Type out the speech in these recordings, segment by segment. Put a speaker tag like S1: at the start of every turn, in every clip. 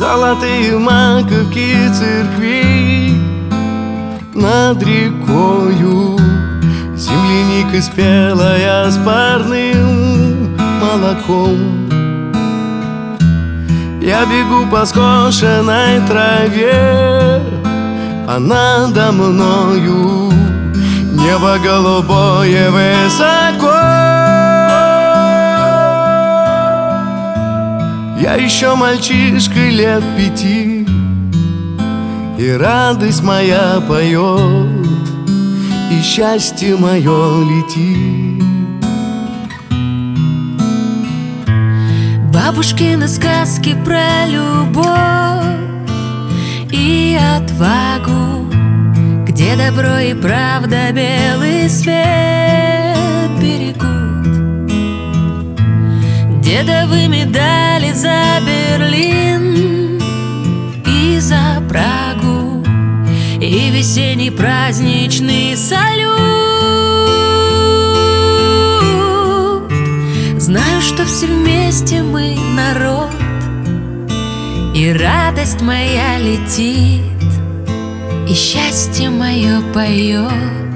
S1: Золотые маковки церквей над рекою, земляника спелая с парным молоком. Я бегу по скошенной траве, а надо мною небо голубое высоко. Я еще мальчишка лет 5, и радость моя поет, и счастье мое летит.
S2: Бабушкины сказки про любовь и отвагу, где добро и правда белый свет берегут. Дедовы медали за Берлин и за Прагу, и весенний праздничный салют. Знаю, что все вместе мы народ, и радость моя летит, и счастье мое поет.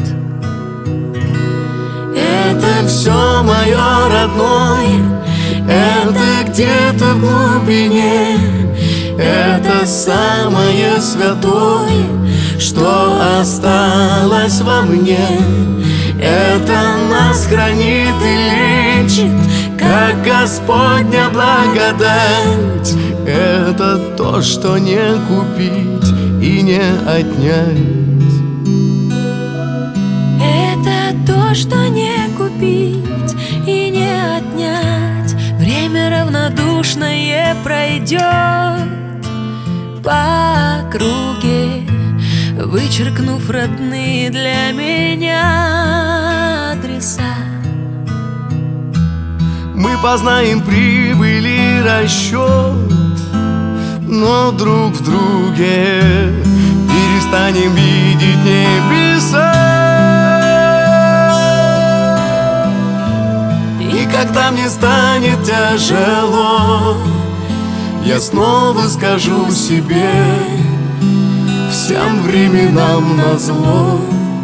S1: Это все мое родное, это где-то в глубине, это самое святое, что осталось во мне. Это нас хранит и лечит, как Господня благодать. Это то, что не купить и не отнять.
S2: Это то, что не купить и не отнять. Время равнодушное пройдет по округе, вычеркнув родные для меня адреса.
S1: Мы познаем прибыль и расчет, но друг в друге перестанем видеть небеса. И когда мне станет тяжело, я снова скажу себе: всем временам назло.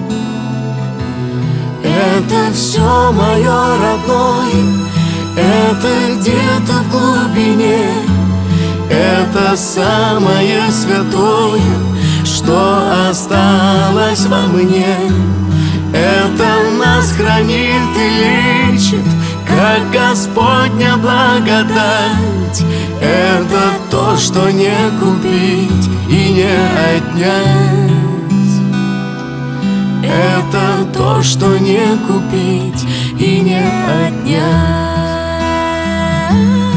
S1: Это все мое родное, это где-то в глубине, это самое святое, что осталось во мне. Это нас хранит и лечит, как Господня благодать. Это то, что не купить и не отнять. Это то, что не купить и не отнять.